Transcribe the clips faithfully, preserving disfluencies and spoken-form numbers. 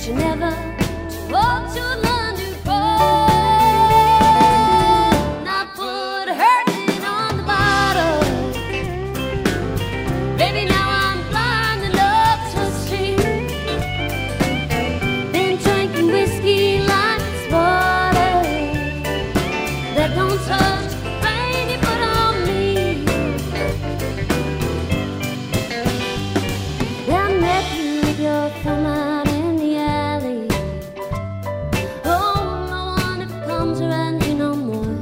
she never spoke to learn to grow. Not put hurting on the bottle. Baby, now I'm blind enough to see. Been drinking whiskey like it's water that don't touch the rain you put on me. I met you with your thumb out in the alley. Oh, I wonder if it comes around here no more.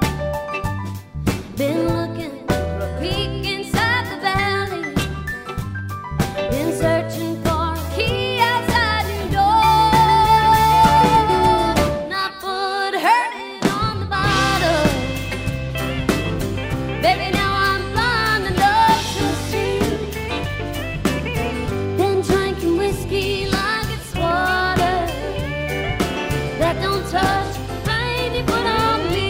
Been looking for a peek inside the valley. Been searching for a key outside your door. Not put hurting on the bottle. Baby, now I'm blind enough to see. Been drinking whiskey like it's water that don't touch the rain you put on me.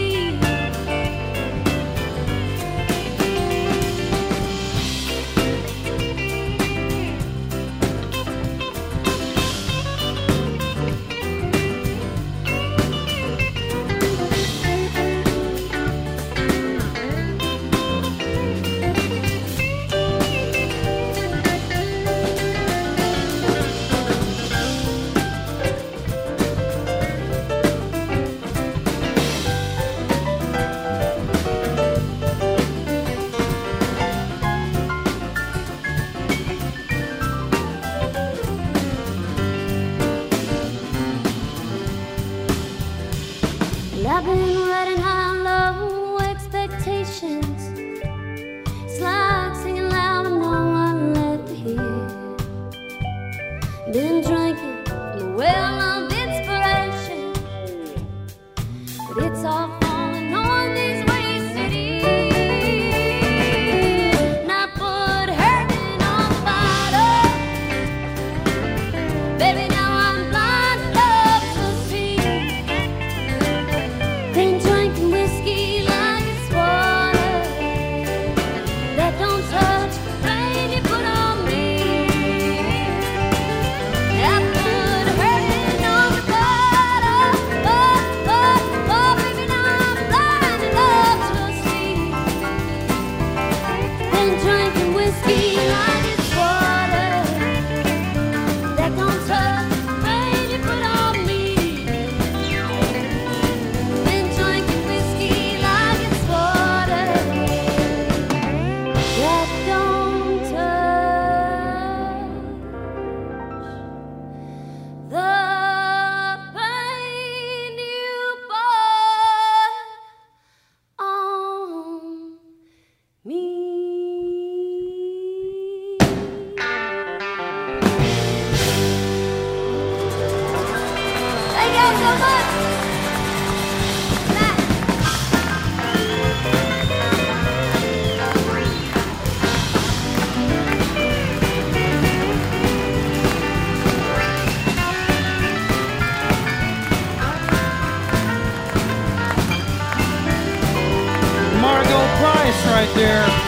Well, I've been riding high and low expectations. It's like singing loud and no one left to hear. Been drinking from a well of inspiration, but it's all falling on these wasted years. Not put hurting on the bottle. Baby, now I'm blind enough to see. Been drinking whiskey like it's water that don't touch the rain you put on me. I put hurting on the bottle. Oh, oh, oh, baby, now I'm blind enough to see. Been drinking whiskey like it's water that don't touch the rain you put on me. Been drinking whiskey like it's water that don't touch the pain you put on me. Thank you so much. Bye. Margot Price right there.